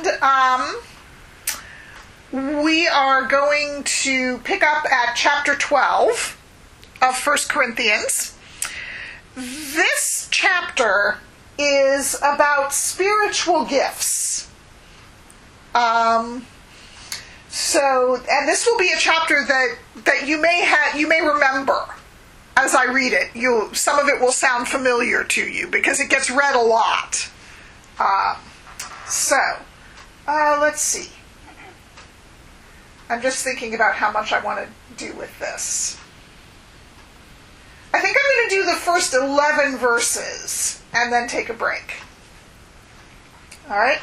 we are going to pick up at chapter 12 of 1 Corinthians. This chapter is about spiritual gifts. And this will be a chapter that you may remember as I read it. Some of it will sound familiar to you because it gets read a lot. Let's see. I'm just thinking about how much I want to do with this. I think I'm going to do the first 11 verses and then take a break. All right?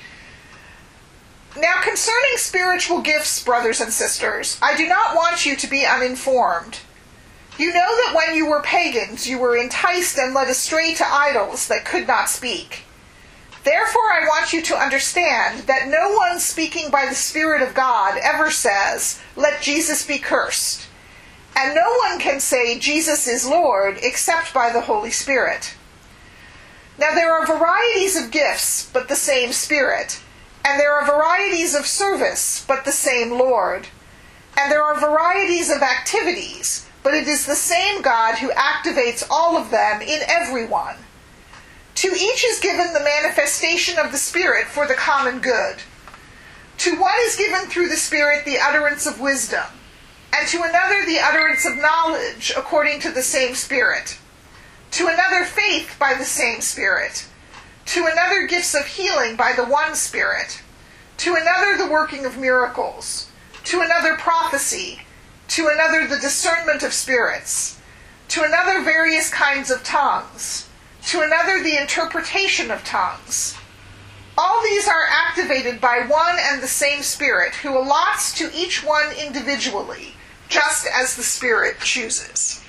Now, concerning spiritual gifts, brothers and sisters, I do not want you to be uninformed. You know that when you were pagans, you were enticed and led astray to idols that could not speak. Therefore, I want you to understand that no one speaking by the Spirit of God ever says, "Let Jesus be cursed." And no one can say, "Jesus is Lord," except by the Holy Spirit. Now, there are varieties of gifts, but the same Spirit. And there are varieties of service, but the same Lord. And there are varieties of activities, but it is the same God who activates all of them in everyone. To each is given the manifestation of the Spirit for the common good. To one is given through the Spirit the utterance of wisdom, and to another the utterance of knowledge according to the same Spirit. To another faith by the same Spirit. To another gifts of healing by the one Spirit. To another the working of miracles. To another prophecy. To another the discernment of spirits. To another various kinds of tongues. To another the interpretation of tongues. All these are activated by one and the same Spirit, who allots to each one individually, just as the Spirit chooses.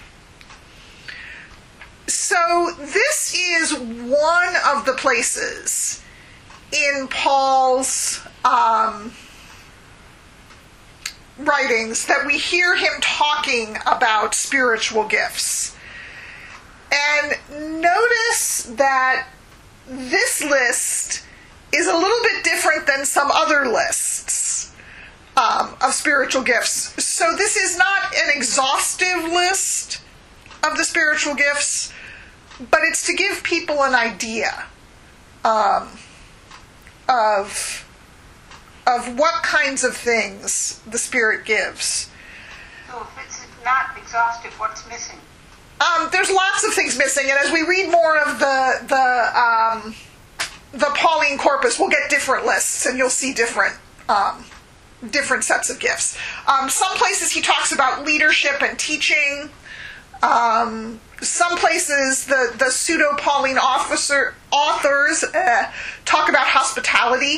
So this is one of the places in Paul's writings that we hear him talking about spiritual gifts. And notice that this list is a little bit different than some other lists of spiritual gifts. So this is not an exhaustive list of the spiritual gifts, but it's to give people an idea of what kinds of things the Spirit gives. So if it's not exhaustive, what's missing? There's lots of things missing, and as we read more of the Pauline corpus, we'll get different lists, and you'll see different sets of gifts. Some places he talks about leadership and teaching. Some places the pseudo-Pauline authors talk about hospitality.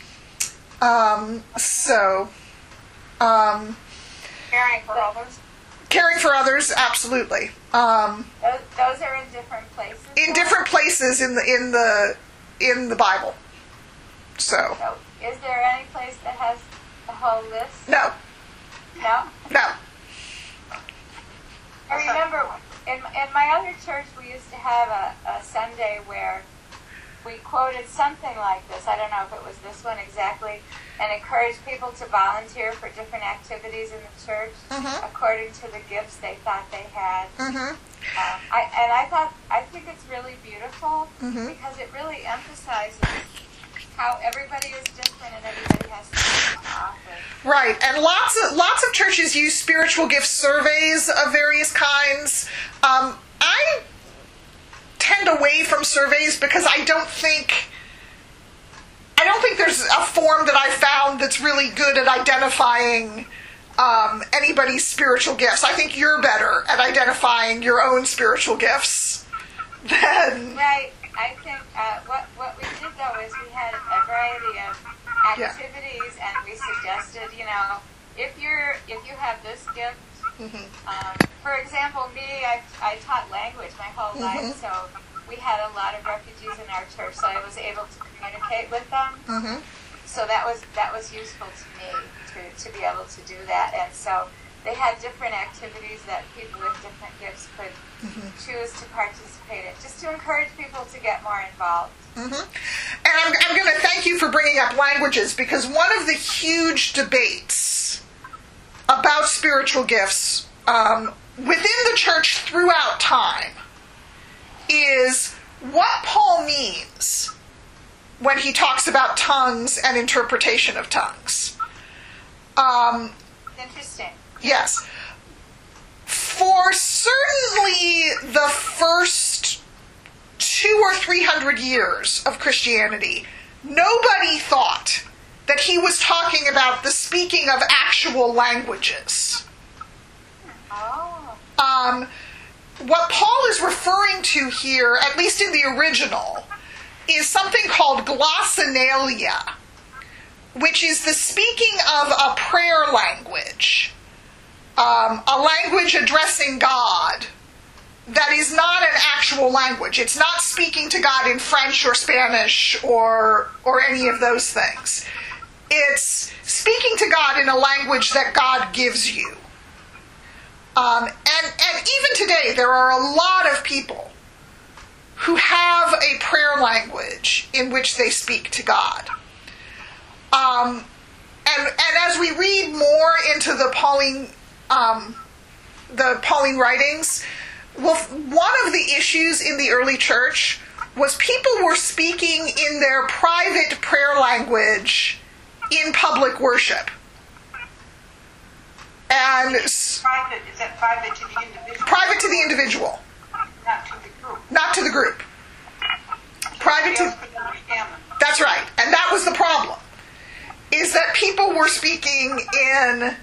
Caring for others. Caring for others, absolutely. Those are in different places. In different places in the Bible. So is there any place that has the whole list? No. No? No. I remember in my other church we used to have a Sunday where we quoted something like this. I don't know if it was this one exactly, and encouraged people to volunteer for different activities in the church according to the gifts they thought they had. I think it's really beautiful because it really emphasizes how everybody is different and everybody has something to offer. Right, and lots of churches use spiritual gift surveys of various kinds. I tend away from surveys because I don't think there's a form that I found that's really good at identifying anybody's spiritual gifts. I think you're better at identifying your own spiritual gifts than... Right. I think what we did though is we had a variety of activities, and we suggested, if you have this gift. For example, me, I taught language my whole life, so we had a lot of refugees in our church, so I was able to communicate with them. So that was useful to me to be able to do that, and so they had different activities that people with different gifts could choose to participate in, just to encourage people to get more involved. And I'm going to thank you for bringing up languages, because one of the huge debates about spiritual gifts within the church throughout time is what Paul means when he talks about tongues and interpretation of tongues. Interesting. Yes. For certainly the first 200 or 300 years of Christianity, nobody thought that he was talking about the speaking of actual languages. Oh. What Paul is referring to here, at least in the original, is something called glossolalia, which is the speaking of a prayer language, a language addressing God that is not an actual language. It's not speaking to God in French or Spanish or any of those things. It's speaking to God in a language that God gives you. And even today, there are a lot of people who have a prayer language in which they speak to God. And as we read more into the Pauline writings, well, one of the issues in the early church was people were speaking in their private prayer language in public worship. And Private, is that private to the individual? private to the individual, Not to the group. not to the group. Private Nobody to... else could understand them. That's right. And that was the problem, is that people were speaking in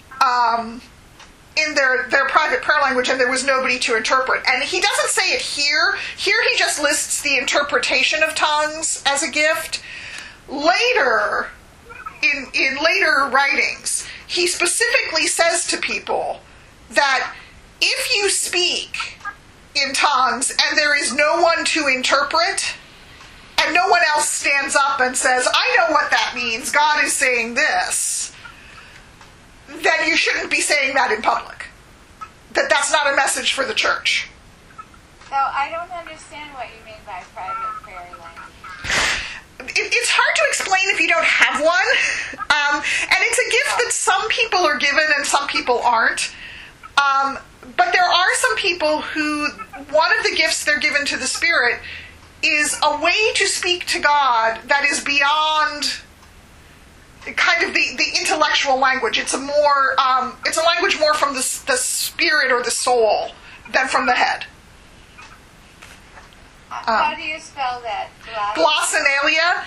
their private prayer language, and there was nobody to interpret. And he doesn't say it here. Here he just lists the interpretation of tongues as a gift. Later, in later writings, he specifically says to people that if you speak in tongues and there is no one to interpret, and no one else stands up and says, I know what that means, God is saying this, then you shouldn't be saying that in public. That's not a message for the church. So I don't understand what you mean by private prayer language. It's hard to explain if you don't have one. And it's a gift that some people are given and some people aren't. But there are some people who, one of the gifts they're given to the Spirit is a way to speak to God that is beyond kind of the intellectual language. It's a language more from the spirit or the soul than from the head. How do you spell that? Glossolalia,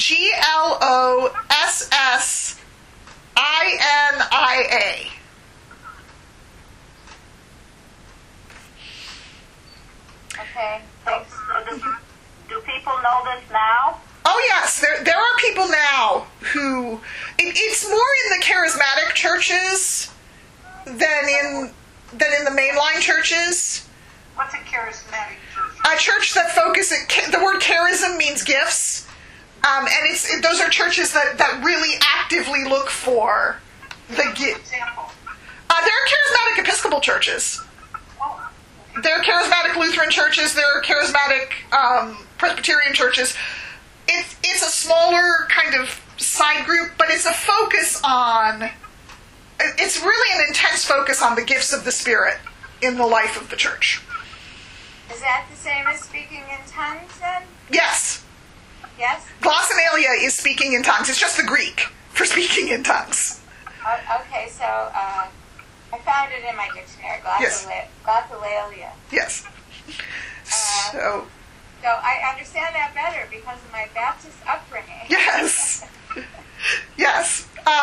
Glossisia. Okay, thanks. Do people know this now? Oh yes, there are people now who it's more in the charismatic churches than in the mainline churches. What's a charismatic church? A church that focuses, the word charism means gifts, and those are churches that really actively look for the gift. Example. There are charismatic Episcopal churches. Oh, okay. There are charismatic Lutheran churches. There are charismatic Presbyterian churches. It's a smaller kind of side group, but it's a focus on. It's really an intense focus on the gifts of the Spirit in the life of the church. Is that the same as speaking in tongues then? Yes. Yes? Glossolalia is speaking in tongues. It's just the Greek for speaking in tongues. Okay, so I found it in my dictionary, Yes. glossolalia. Yes. So, I understand that better because of my Baptist upbringing. yes. Yes.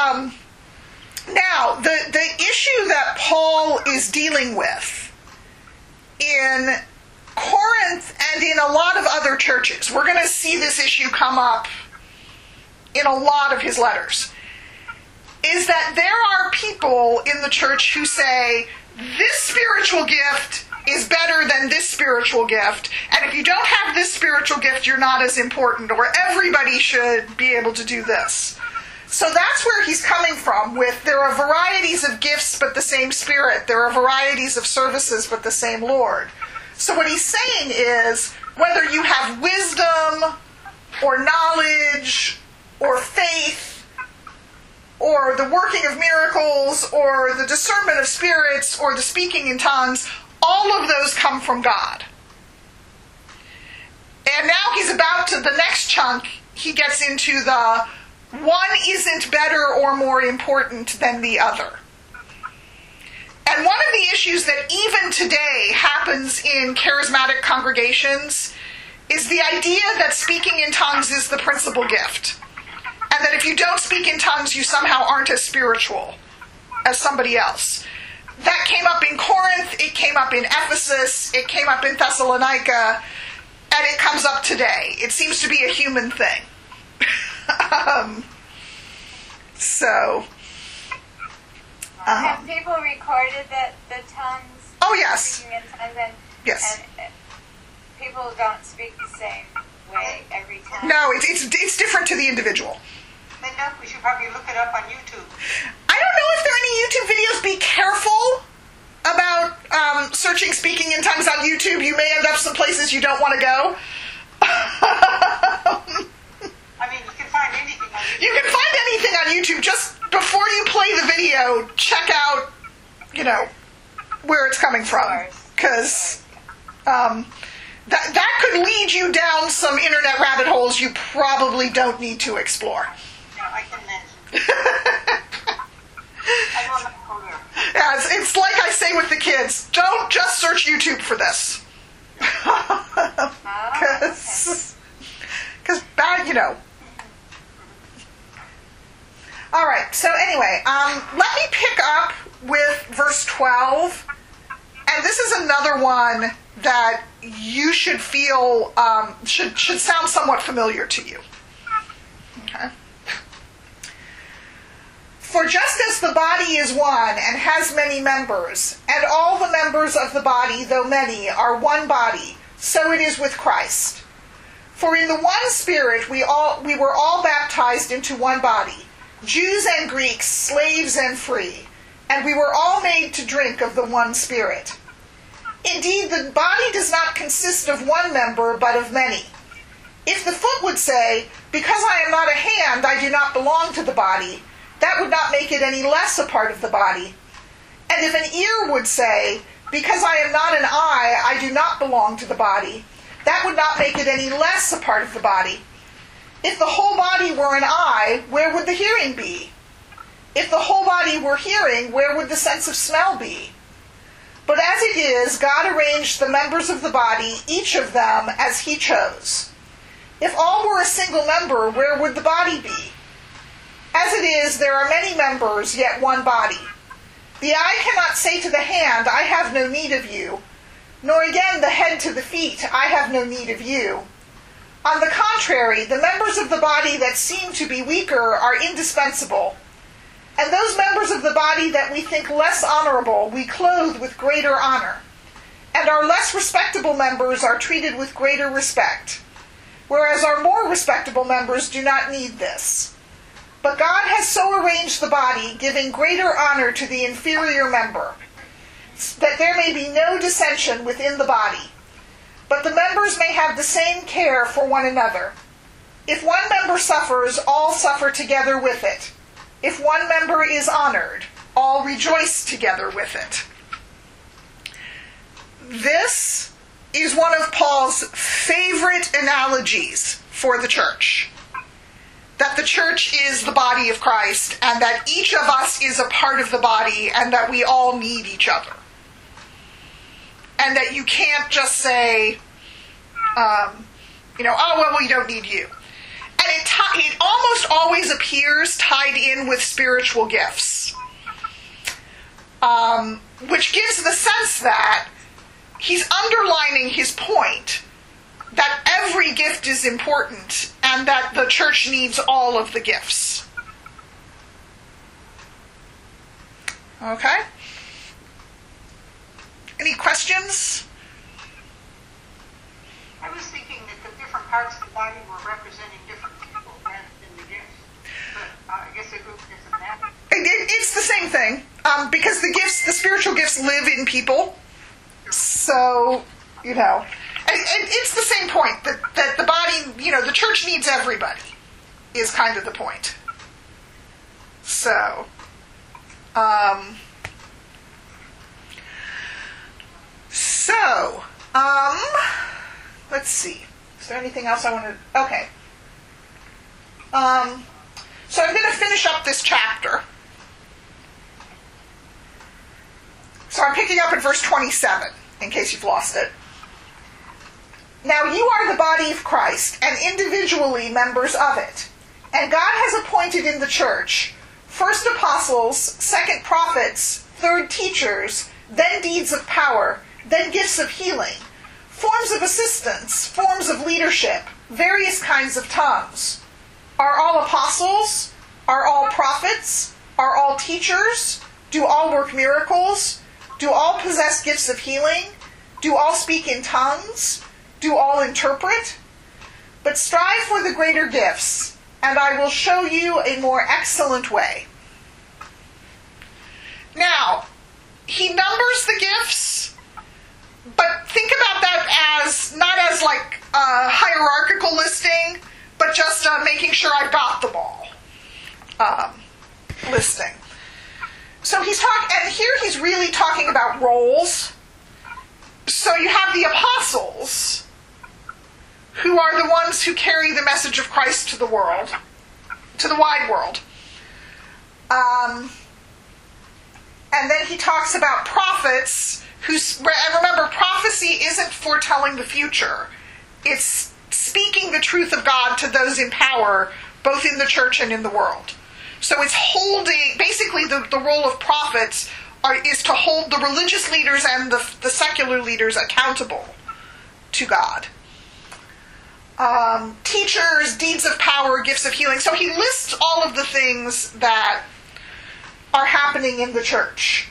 Now, the issue that Paul is dealing with in Corinth and in a lot of other churches, we're going to see this issue come up in a lot of his letters, is that there are people in the church who say, this spiritual gift is better than this spiritual gift, and if you don't have this spiritual gift, you're not as important, or everybody should be able to do this. So that's where he's coming from with there are varieties of gifts but the same Spirit. There are varieties of services but the same Lord. So what he's saying is whether you have wisdom or knowledge or faith or the working of miracles or the discernment of spirits or the speaking in tongues, all of those come from God. And now he's about to, the next chunk, he gets into the one isn't better or more important than the other. And one of the issues that even today happens in charismatic congregations is the idea that speaking in tongues is the principal gift. And that if you don't speak in tongues, you somehow aren't as spiritual as somebody else. That came up in Corinth, it came up in Ephesus, it came up in Thessalonica, and it comes up today. It seems to be a human thing. Have people recorded the tongues? Oh, yes. Speaking in tongues, and, yes. And people don't speak the same way every time. No, it's different to the individual. Linda, we should probably look it up on YouTube. I don't know if there are any YouTube videos. Be careful about searching speaking in tongues on YouTube. You may end up some places you don't want to go. I mean, you can find anything on YouTube. You can find anything on YouTube. Just before you play the video, check out, where it's coming from. Because that could lead you down some internet rabbit holes you probably don't need to explore. No, I can imagine. I will not go there. Yeah, it's like I say with the kids, don't just search YouTube for this. Because bad, All right, so anyway, let me pick up with verse 12. And this is another one that you should feel, should sound somewhat familiar to you. Okay. For just as the body is one and has many members, and all the members of the body, though many, are one body, so it is with Christ. For in the one Spirit we were all baptized into one body, Jews and Greeks, slaves and free, and we were all made to drink of the one Spirit. Indeed, the body does not consist of one member, but of many. If the foot would say, because I am not a hand, I do not belong to the body, that would not make it any less a part of the body. And if an ear would say, because I am not an eye, I do not belong to the body, that would not make it any less a part of the body. If the whole body were an eye, where would the hearing be? If the whole body were hearing, where would the sense of smell be? But as it is, God arranged the members of the body, each of them as he chose. If all were a single member, where would the body be? As it is, there are many members, yet one body. The eye cannot say to the hand, I have no need of you, nor again the head to the feet, I have no need of you. On the contrary, the members of the body that seem to be weaker are indispensable. And those members of the body that we think less honorable, we clothe with greater honor. And our less respectable members are treated with greater respect, whereas our more respectable members do not need this. But God has so arranged the body, giving greater honor to the inferior member, that there may be no dissension within the body. But the members may have the same care for one another. If one member suffers, all suffer together with it. If one member is honored, all rejoice together with it. This is one of Paul's favorite analogies for the church. That the church is the body of Christ, and that each of us is a part of the body, and that we all need each other. And that you can't just say, oh, well, we don't need you. And it almost always appears tied in with spiritual gifts, which gives the sense that he's underlining his point that every gift is important and that the church needs all of the gifts. Okay? Any questions? I was thinking that the different parts of the body were representing different people rather than the gifts. But I guess because the spiritual gifts live in people. So, and it's the same point that the body, the church needs everybody, is kind of the point. So, let's see. Is there anything else I want to... Okay. So I'm going to finish up this chapter. So I'm picking up at verse 27, in case you've lost it. Now you are the body of Christ, and individually members of it. And God has appointed in the church, first apostles, second prophets, third teachers, then deeds of power, then gifts of healing, forms of assistance, forms of leadership, various kinds of tongues. Are all apostles? Are all prophets? Are all teachers? Do all work miracles? Do all possess gifts of healing? Do all speak in tongues? Do all interpret? But strive for the greater gifts, and I will show you a more excellent way. Now, he numbers the gifts, but think about that as, not as like a hierarchical listing, but just making sure I've got them all listing. So and here he's really talking about roles. So you have the apostles, who are the ones who carry the message of Christ to the world, to the wide world. And then he talks about prophets, and remember, prophecy isn't foretelling the future. It's speaking the truth of God to those in power, both in the church and in the world. So it's basically the role of prophets is to hold the religious leaders and the secular leaders accountable to God. Teachers, deeds of power, gifts of healing. So he lists all of the things that are happening in the church.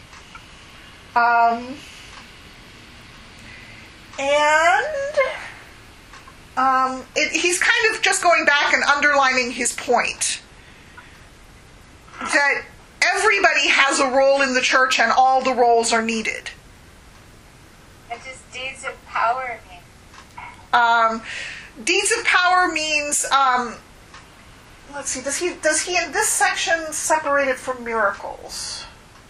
He's kind of just going back and underlining his point that everybody has a role in the church and all the roles are needed. What does deeds of power mean? Deeds of power means, let's see, does he in this section separate it from miracles?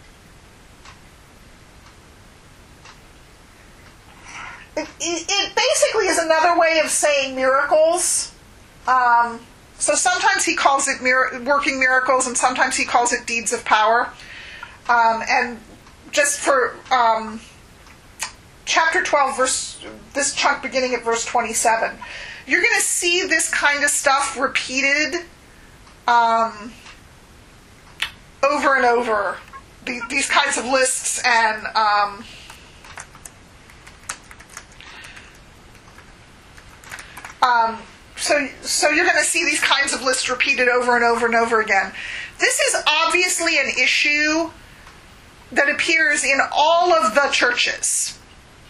It basically is another way of saying miracles. So sometimes he calls it working miracles, and sometimes he calls it deeds of power. And just for chapter 12, this chunk beginning at verse 27, you're going to see this kind of stuff repeated over and over. These kinds of lists and... So you're going to see these kinds of lists repeated over and over and over again. This is obviously an issue that appears in all of the churches.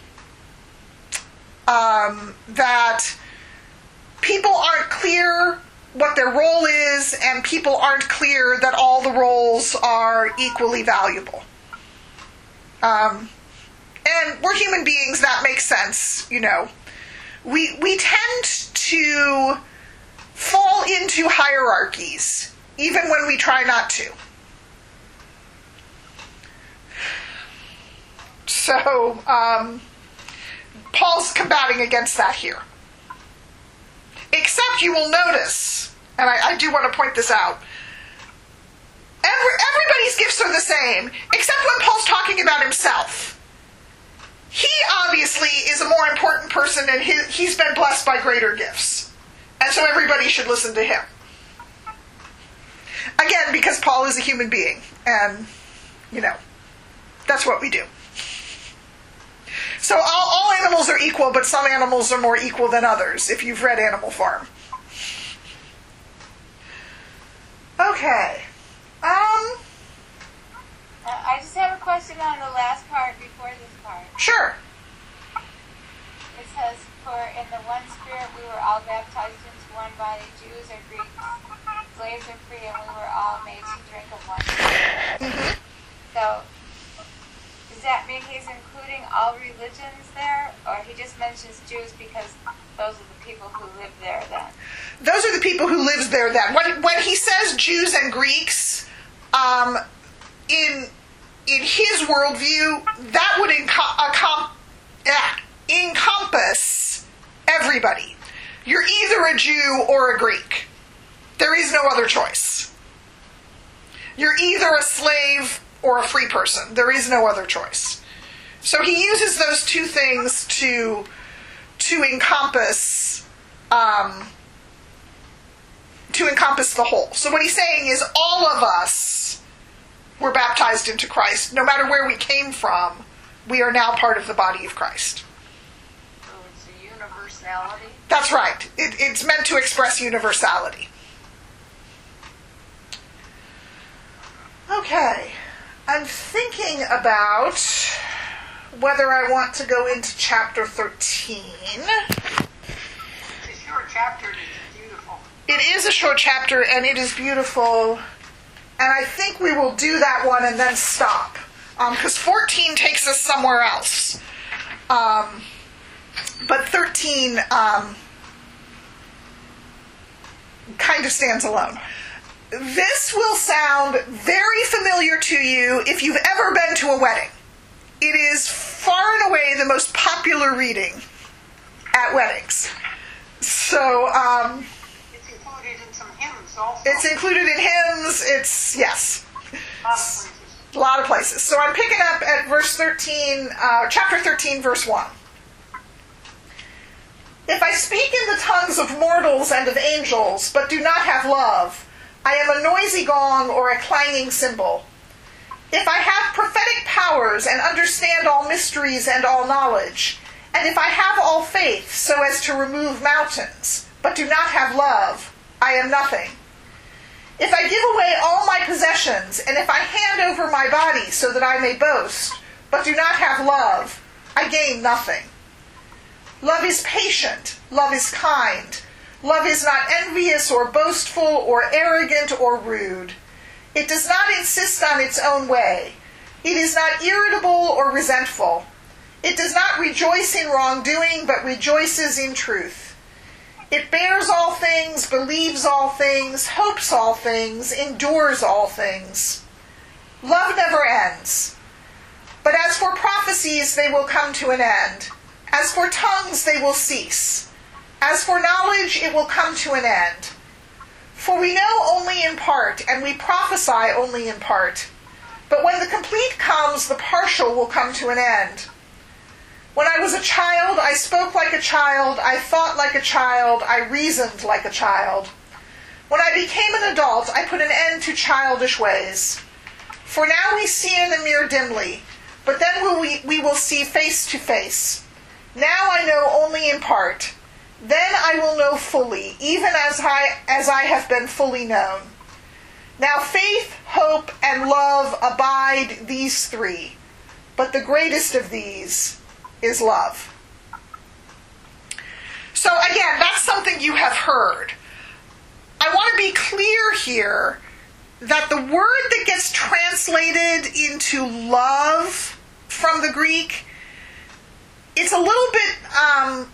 That people aren't clear what their role is, and people aren't clear that all the roles are equally valuable. And we're human beings, that makes sense, We tend to fall into hierarchies, even when we try not to. So, Paul's combating against that here. Except you will notice, and I do want to point this out, everybody's gifts are the same, except when Paul's talking about himself. He obviously is a more important person, and he's been blessed by greater gifts. And so everybody should listen to him. Again, because Paul is a human being, and, that's what we do. So all animals are equal, but some animals are more equal than others, if you've read Animal Farm. Okay. I just have a question on the last part before this part. Sure. It says, for in the one Spirit we were all baptized into one body, Jews or Greeks, slaves or free, and we were all made to drink of one Spirit. Mm-hmm. So mentions Jews because those are the people who live there then. Those are the people who lives there then. When he says Jews and Greeks, in his worldview, that would encompass everybody. You're either a Jew or a Greek. There is no other choice. You're either a slave or a free person. There is no other choice. So he uses those two things to encompass the whole. So what he's saying is all of us were baptized into Christ. No matter where we came from, we are now part of the body of Christ. So it's a universality? That's right. It's meant to express universality. Okay. I'm thinking about whether I want to go into chapter 13. It's a short chapter and it's beautiful. It is a short chapter and it is beautiful. And I think we will do that one and then stop. Because 14 takes us somewhere else. But 13 kind of stands alone. This will sound very familiar to you if you've ever been to a wedding. It is far and away the most popular reading at weddings. So, It's included in some hymns also. it's included in hymns. Yes. A lot of places. A lot of places. So I'm picking up at verse 13, chapter 13, verse 1. If I speak in the tongues of mortals and of angels, but do not have love, I am a noisy gong or a clanging cymbal. If I have prophetic powers and understand all mysteries and all knowledge, and if I have all faith so as to remove mountains, but do not have love, I am nothing. If I give away all my possessions, and if I hand over my body so that I may boast, but do not have love, I gain nothing. Love is patient, love is kind. Love is not envious or boastful or arrogant or rude. It does not insist on its own way. It is not irritable or resentful. It does not rejoice in wrongdoing, but rejoices in truth. It bears all things, believes all things, hopes all things, endures all things. Love never ends. But as for prophecies, they will come to an end. As for tongues, they will cease. As for knowledge, it will come to an end. For we know only in part, and we prophesy only in part. But when the complete comes, the partial will come to an end. When I was a child, I spoke like a child, I thought like a child, I reasoned like a child. When I became an adult, I put an end to childish ways. For now we see in a mirror dimly, but then we will see face to face. Now I know only in part. Then I will know fully, even as I have been fully known. Now faith, hope, and love abide, these three. But the greatest of these is love. So again, that's something you have heard. I want to be clear here that the word that gets translated into love from the Greek, it's a little bit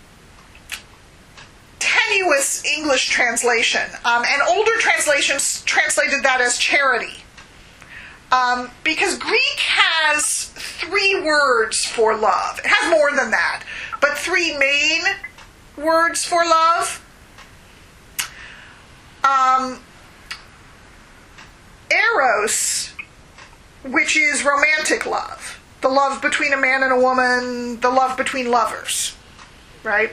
tenuous English translation. And older translations translated that as charity. Because Greek has 3 words for love. It has more than that, but 3 main words for love. Eros, which is romantic love. The love between a man and a woman, the love between lovers, right?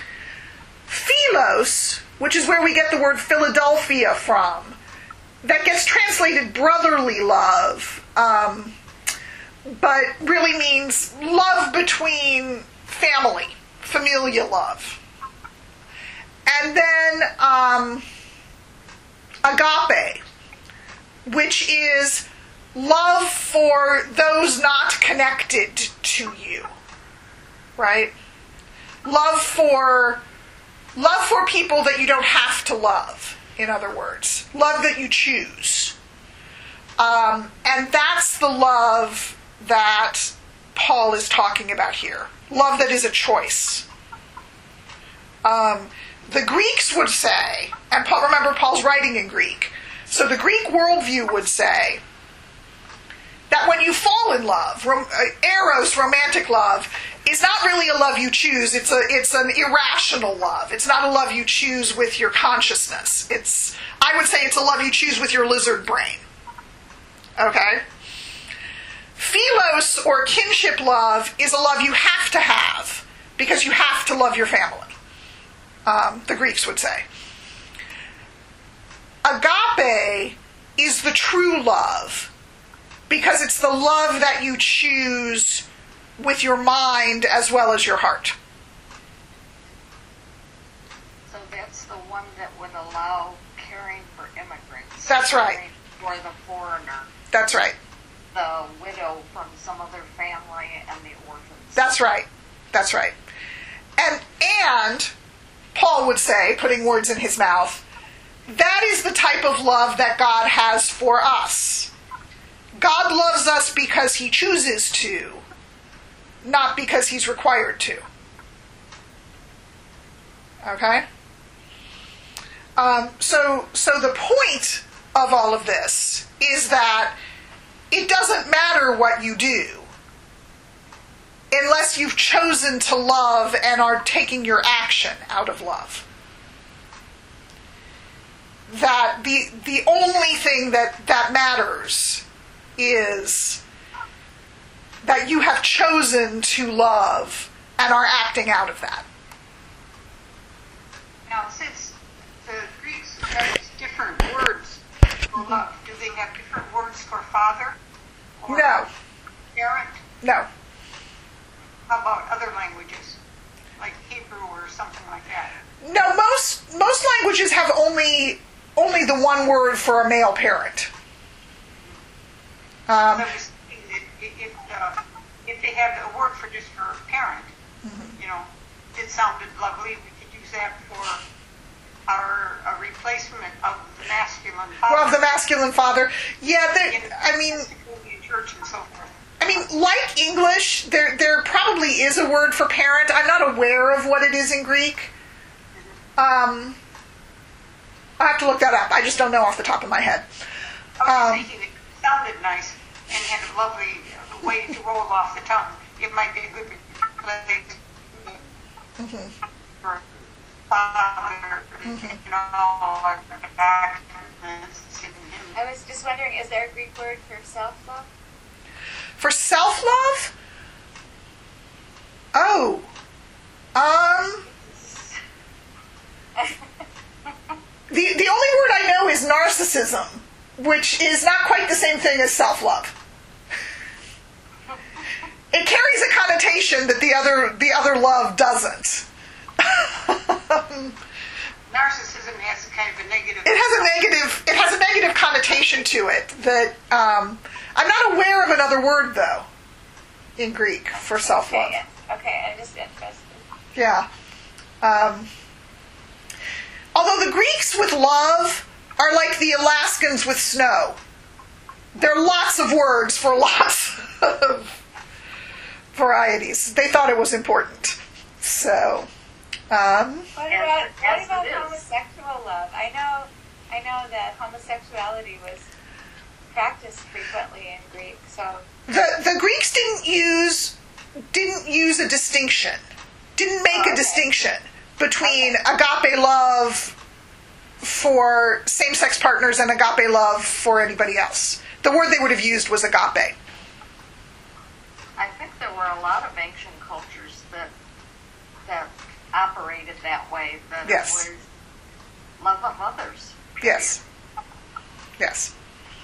Philos, which is where we get the word Philadelphia from, that gets translated brotherly love, but really means love between family, familial love. And then agape, which is love for those not connected to you, right? Love for people that you don't have to love, in other words. Love that you choose. And that's the love that Paul is talking about here. love that is a choice. The Greeks would say, and remember Paul's writing in Greek, so the Greek worldview would say that when you fall in love, eros, romantic love, is not really a love you choose. It's an irrational love. It's not a love you choose with your consciousness. I would say it's a love you choose with your lizard brain. Okay? Philos, or kinship love, is a love you have to have because you have to love your family. The Greeks would say. Agape is the true love because it's the love that you choose with your mind as well as your heart. So that's the one that would allow caring for immigrants. That's right. Caring for the foreigner. That's right. The widow from some other family and the orphans. That's right. That's right. And Paul would say, putting words in his mouth, that is the type of love that God has for us. God loves us because he chooses to, not because he's required to. Okay? So the point of all of this is that it doesn't matter what you do unless you've chosen to love and are taking your action out of love. That the only thing that matters is that you have chosen to love and are acting out of that. Now, since the Greeks have different words for love, do they have different words for father? Or No. parent? No. How about other languages, like Hebrew or something like that? No, most languages have only the one word for a male parent. I was thinking that if they have a word for just for a parent, it sounded lovely. We could use that for a replacement of the masculine father. Well, the masculine father. Yeah, in church and so forth. I mean, like English, there probably is a word for parent. I'm not aware of what it is in Greek. I'll have to look that up. I just don't know off the top of my head. I was thinking it sounded nice and had a lovely way to roll off the tongue. It might be a good place for father, I was just wondering, is there a Greek word for self-love? For self-love? Oh. The only word I know is narcissism, which is not quite the same thing as self-love. It carries a connotation that the other love doesn't. Narcissism has a kind of a negative. It has a negative connotation to it that I'm not aware of another word though in Greek for self-love. Okay, I'm just interested. Yeah. Although the Greeks with love are like the Alaskans with snow. There are lots of words for lots of varieties. They thought it was important. So, What about homosexual love? I know that homosexuality was practiced frequently in Greek. So the Greeks didn't use a distinction. Didn't make a distinction between agape love for same-sex partners and agape love for anybody else. The word they would have used was agape. I think there were a lot of ancient cultures that operated that way. That Yes. it was love of others. Yes. Yes.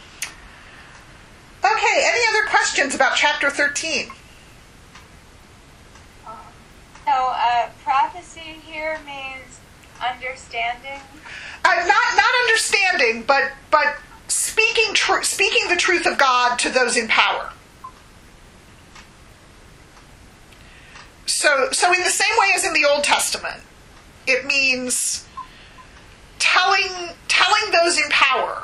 Okay, any other questions about chapter 13? So, prophecy here means understanding. Not understanding, but speaking the truth of God to those in power. So in the same way as in the Old Testament, it means telling those in power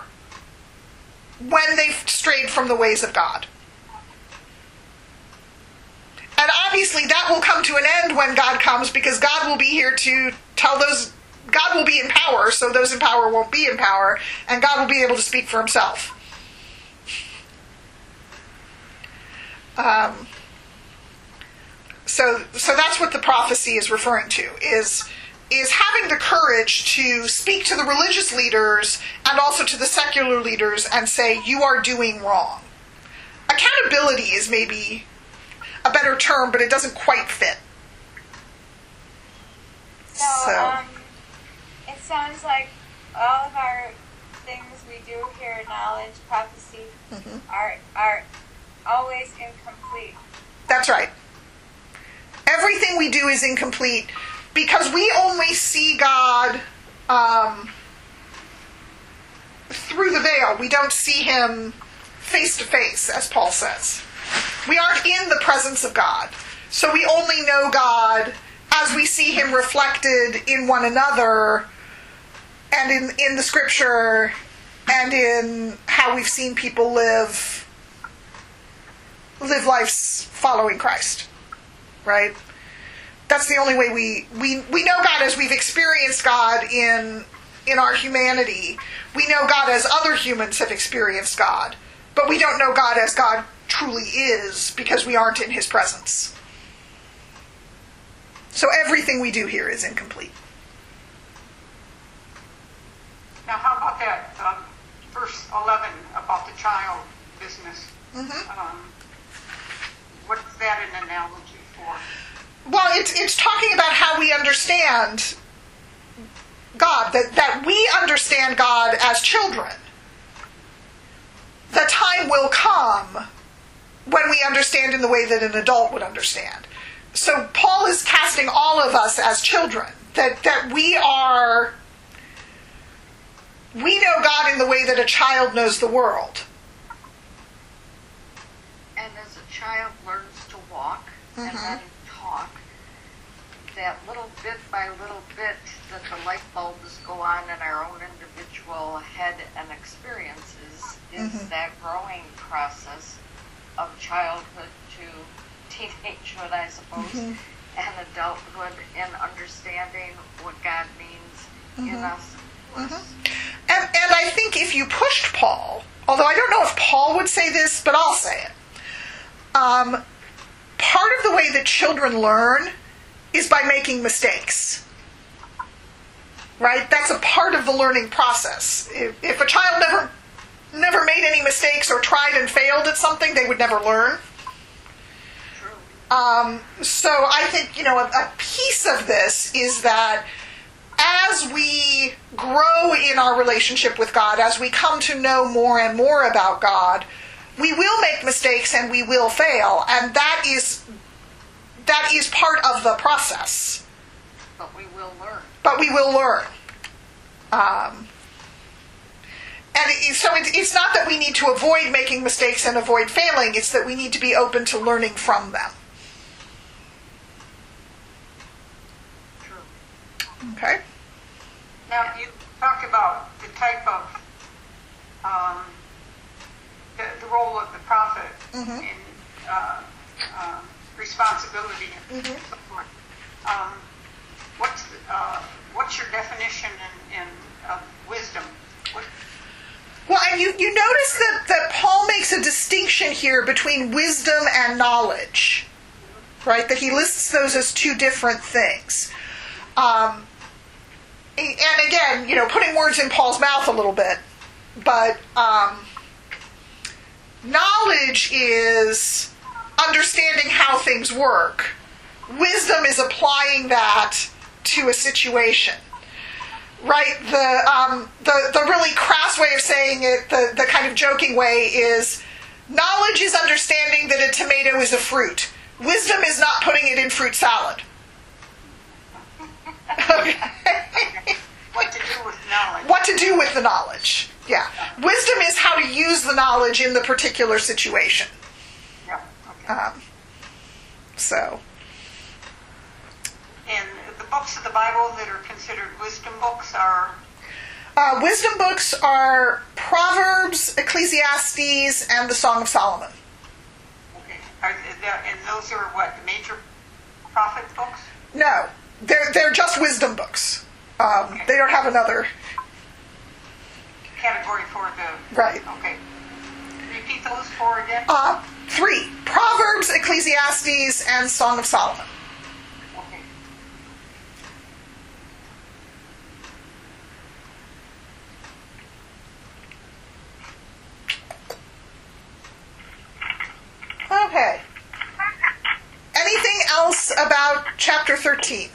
when they've strayed from the ways of God. And obviously obviously that will come to an end when God comes, because God will be here to tell those, God will be in power, so those in power won't be in power, and God will be able to speak for himself. So that's what the prophecy is referring to, is having the courage to speak to the religious leaders and also to the secular leaders and say, you are doing wrong. Accountability is maybe a better term, but it doesn't quite fit. So, it sounds like all of our things we do here, knowledge, prophecy, are always incomplete. That's right. Everything we do is incomplete because we only see God through the veil. We don't see him face to face, as Paul says. We aren't in the presence of God. So we only know God as we see him reflected in one another and in the scripture and in how we've seen people live lives following Christ. Right? That's the only way we know God as we've experienced God in our humanity. We know God as other humans have experienced God. But we don't know God as God truly is because we aren't in his presence. So everything we do here is incomplete. Now, how about that verse 11 about the child business? What's that an analogy for? Well, it's talking about how we understand God, that we understand God as children. The time will come when we understand in the way that an adult would understand. So Paul is casting all of us as children, that we know God in the way that a child knows the world. And as a child learns to walk and then talk, that little bit by little bit that the light bulbs go on in our own individual head and experiences is that growing process of childhood to teenagehood, I suppose, and adulthood in understanding what God means in us. And I think if you pushed Paul, although I don't know if Paul would say this, but I'll say it. Part of the way that children learn is by making mistakes. Right? That's a part of the learning process. If a child never made any mistakes or tried and failed at something, they would never learn. So I think, a piece of this is that as we grow in our relationship with God, as we come to know more and more about God, we will make mistakes and we will fail, and that is part of the process. But we will learn. And so it's not that we need to avoid making mistakes and avoid failing, it's that we need to be open to learning from them. True. Okay? Now, you talked about the type of, the role of the prophet in responsibility and so forth. What's your definition of wisdom? Well, and you notice that Paul makes a distinction here between wisdom and knowledge, right? That he lists those as two different things. And again, putting words in Paul's mouth a little bit, but knowledge is understanding how things work. Wisdom is applying that to a situation. Right? The really crass way of saying it, the kind of joking way is, knowledge is understanding that a tomato is a fruit. Wisdom is not putting it in fruit salad. Okay. What to do with knowledge. What to do with the knowledge. Yeah. Wisdom is how to use the knowledge in the particular situation. Yeah. Okay. So. And the books of the Bible that are considered wisdom books are? Wisdom books are Proverbs, Ecclesiastes, and the Song of Solomon. Okay. And those are what, major prophet books? No, they're just wisdom books. They don't have another Category for the... right. Okay. Repeat those four again? 3: Proverbs, Ecclesiastes, and Song of Solomon. Okay. Okay. Anything else about chapter 13?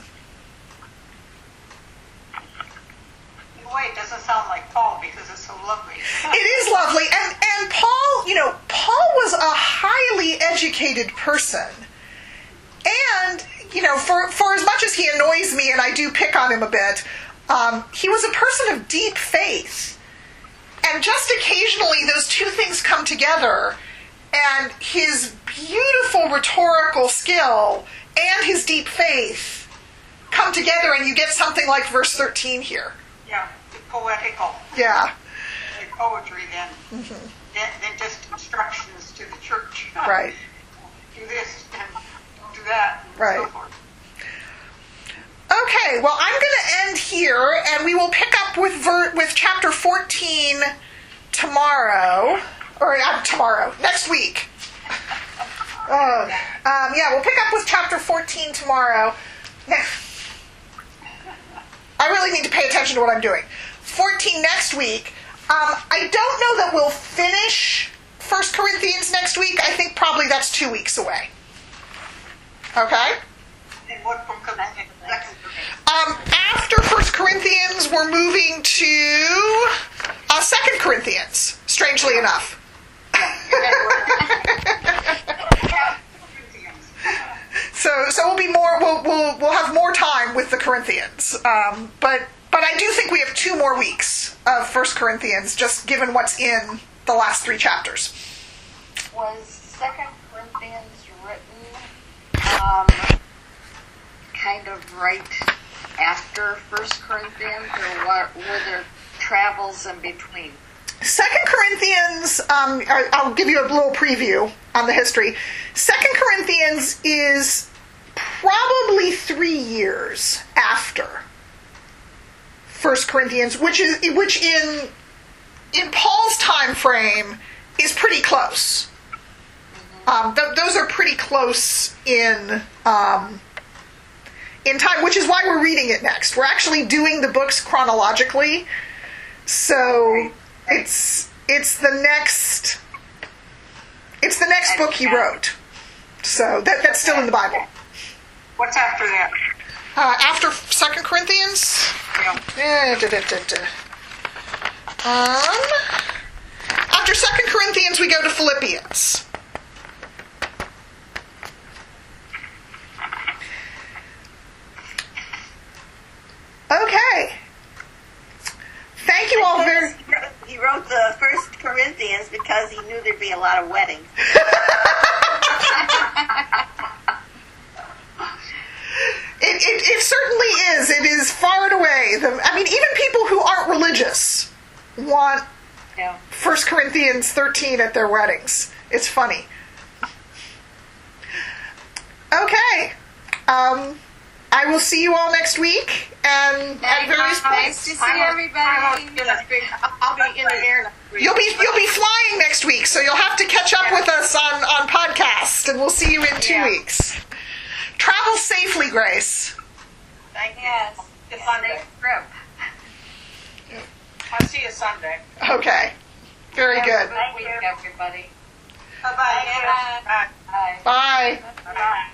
In a way, it doesn't sound like Paul because it's so lovely. It is lovely. And Paul, Paul was a highly educated person. And, for as much as he annoys me, and I do pick on him a bit, he was a person of deep faith. And just occasionally those two things come together, and his beautiful rhetorical skill and his deep faith come together, and you get something like verse 13 here. Yeah, poetical. Yeah. Like poetry then. Than just instructions to the church. Right. Do this and don't do that. And Right. so forth. Okay, well, I'm going to end here, and we will pick up with chapter 14 tomorrow. Or not tomorrow, next week. We'll pick up with chapter 14 tomorrow. I really need to pay attention to what I'm doing. 14 next week. I don't know that we'll finish 1 Corinthians next week. I think probably that's 2 weeks away. Okay? And what book comes next? After 1 Corinthians, we're moving to 2 Corinthians, strangely enough. So we'll be more. We'll have more time with the Corinthians. But I do think we have 2 more weeks of 1 Corinthians, just given what's in the last 3 chapters. Was 2 Corinthians written kind of right after 1 Corinthians, or were there travels in between? 2 Corinthians, I'll give you a little preview on the history. 2 Corinthians is probably 3 years after 1 Corinthians, which in Paul's time frame is pretty close. Those are pretty close in time, which is why we're reading it next. We're actually doing the books chronologically, so it's the next book he wrote. So that's still in the Bible. What's after that? After 2 Corinthians? Yeah. After 2 Corinthians, we go to Philippians. Okay. Thank you all very... He wrote the 1 Corinthians because he knew there'd be a lot of weddings. It certainly is. It is far and away. Even people who aren't religious want 1 Corinthians 13 at their weddings. It's funny. Okay. I will see you all next week. And at various Nice points. to see everybody. I'll be in the air next week. You'll be flying next week, so you'll have to catch up with us on podcast, and we'll see you in 2 weeks. Travel safely, Grace. Thank you. Yes. It's Sunday. Trip. I'll see you Sunday. Okay. Very good. Good week, everybody. Bye-bye. Bye. Bye. Bye. Bye. Bye-bye.